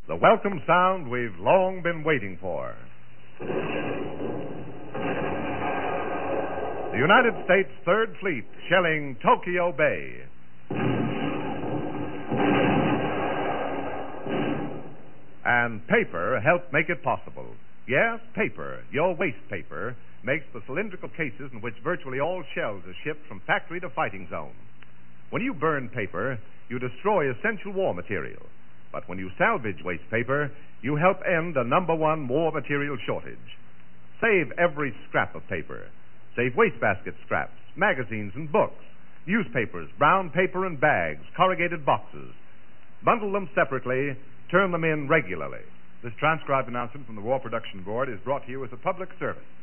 The welcome sound we've long been waiting for. The United States Third Fleet shelling Tokyo Bay. And paper helped make it possible. Yes, paper, your waste paper, makes the cylindrical cases in which virtually all shells are shipped from factory to fighting zone. When you burn paper, you destroy essential war material. But when you salvage waste paper, you help end the #1 war material shortage. Save every scrap of paper. Save wastebasket scraps, magazines and books, newspapers, brown paper and bags, corrugated boxes. Bundle them separately, turn them in regularly. This transcribed announcement from the War Production Board is brought to you as a public service.